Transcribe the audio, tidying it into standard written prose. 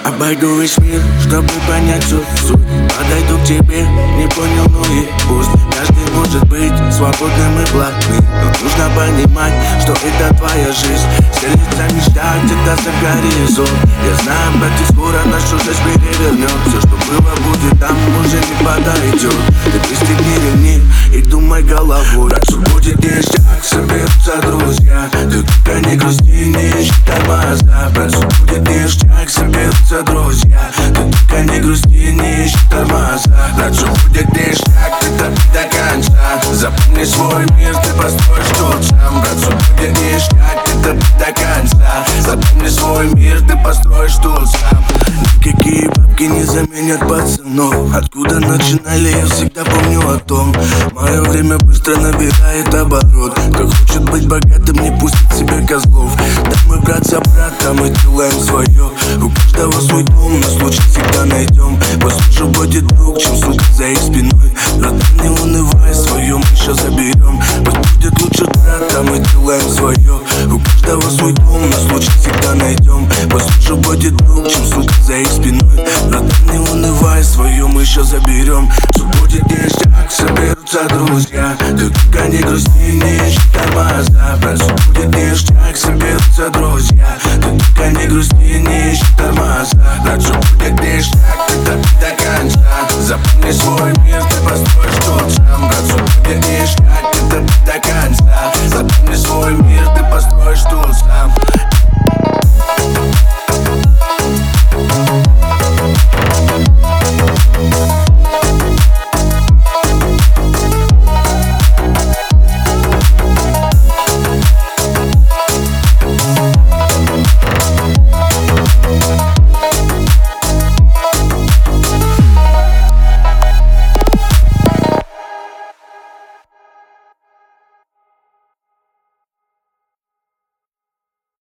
Обойду весь мир, чтобы понять всю суть. Подойду к тебе, не понял, ну и пусть. Каждый может быть свободным и платным, но нужно понимать, что это твоя жизнь. Селится мечта где-то за горизонт. Я знаю, братья, скоро нашу жизнь перевернет. Все, что было, будет там, уже не подойдет. Ты пристегни ремни и думай головой. Дальше будет ништяк, соберутся друзья. Ты только не грусти, не ищи тормоза. Дальше будет ништяк, соберутся друзья. Ты только не грусти, не ищи тормоза. Дальше будет ништяк, ты топи до конца. Запомни свой мир, ты построишь тут сам. Дальше будет ништяк, ты топи до конца. Запомни свой мир, ты построишь тут сам. Никакие бабки не заменят пацанов. Откуда начинали, я всегда помню о том. Мое время быстро набирает оборот. Кто хочет быть богатым, не пустит себе козлов. Да мы брат за брата, мы делаем свое. У каждого свой дом, на случай всегда найдем. Пусть лучше будет друг, чем сука за их спиной. Братан, не унывай, свое мы еще заберем. Пусть будет лучше брата, мы делаем свое. У каждого свой дом, на случай всегда найдем. Пусть лучше будет друг, чем сука за их спиной. Братан, не унывай, свое мы еще заберем. Все будет ништяк, соберутся друзья. Ты только не грусти, не ищи тормоза. Все будет ништяк, соберутся друзья. Ты только не грусти, не ищи тормоза. Все будет ништяк, ты топи до конца. Запомни свой